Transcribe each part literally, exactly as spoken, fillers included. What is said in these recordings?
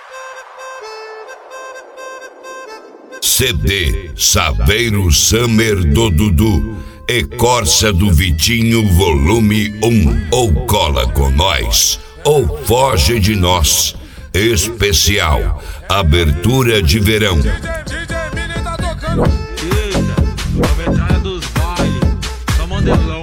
C D Saveiro Summer do Dudu e Corsa do Vitinho volume um. Ou cola com nós ou foge de nós. Especial abertura de verão. D J, D J Mini tá tocando. Eita, comentário dos bailes, só modelão.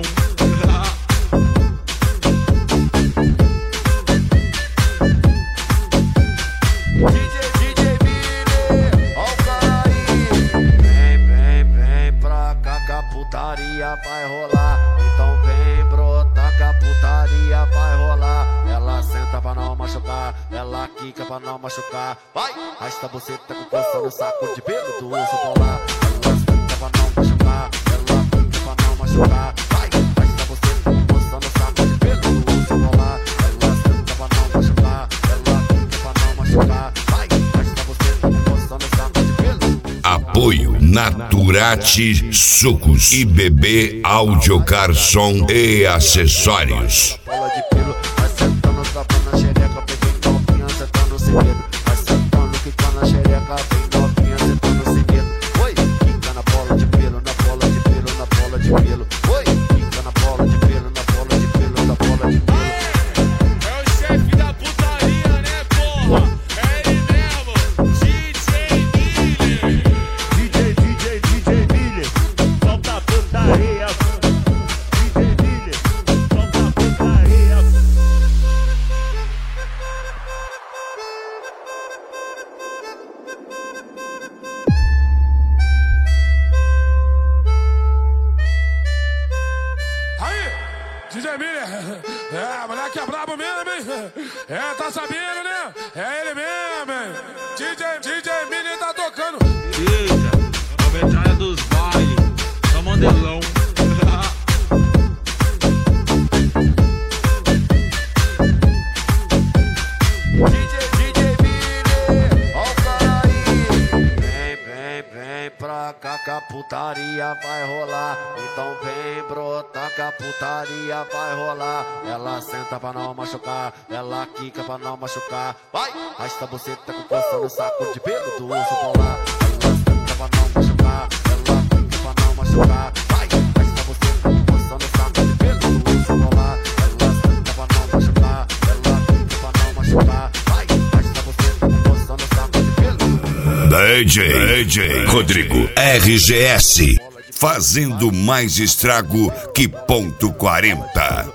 D J, D J Mini, ó o cara aí. Vem, vem, vem pra cá que a putaria vai rolar. Então vem brotar que a putaria vai rolar. Ela senta pra não machucar, ela quica pra não machucar. Vai, arrasta você tá com força no saco de pelo do urso polar. Ela senta pra não machucar, ela quica pra não machucar. Vai, arrasta você tá com força no saco de pelo do urso polar. Ela senta pra não machucar, ela quica pra não machucar. Vai, arrasta você tá com força no saco de pelo do urso. Apoio Naturati Sucos e Bebê Audiocar Som e Acessórios. Bola de pelo, vai sentando, tapando na xereca, bem novinha, sentando sem medo. Vai sentando, quica na xereca, bem novinha, sentando sem medo. Oi, quica na bola de pelo, na bola de pelo, na bola de pelo. Oi, quica na bola de pelo, na bola de pelo, na bola de pelo. É o chefe da putaria, né, porra? É ele mesmo, D J Miller. D J, D J, D J Miller, solta a putaria. D J Miller, solta a putaria. Aí, D J Miller, é, moleque é brabo mesmo, hein? É, tá sabendo, né? É ele mesmo, hein? D J, D J Miller tá tocando. Eita, comentário dos bailes, só modelão. D J, D J Miller, ó o cara aí. Vem, vem, vem pra cá que a putaria vai rolar. Então vem brotar que a putaria vai rolar. Ela senta pra não machucar, ela quica pra não machucar. Vai, arrasta você tá com força no saco de pelo do urso polar. Ela senta pra não machucar, ela quica pra não machucar. Vai, arrasta você tá com força no saco de pelo do urso polar. Ela senta pra não machucar, ela quica pra não machucar. Vai, arrasta você tá com força no saco de pelo do urso polar. D J, D J Rodrigo R G S, fazendo mais estrago que ponto quarenta.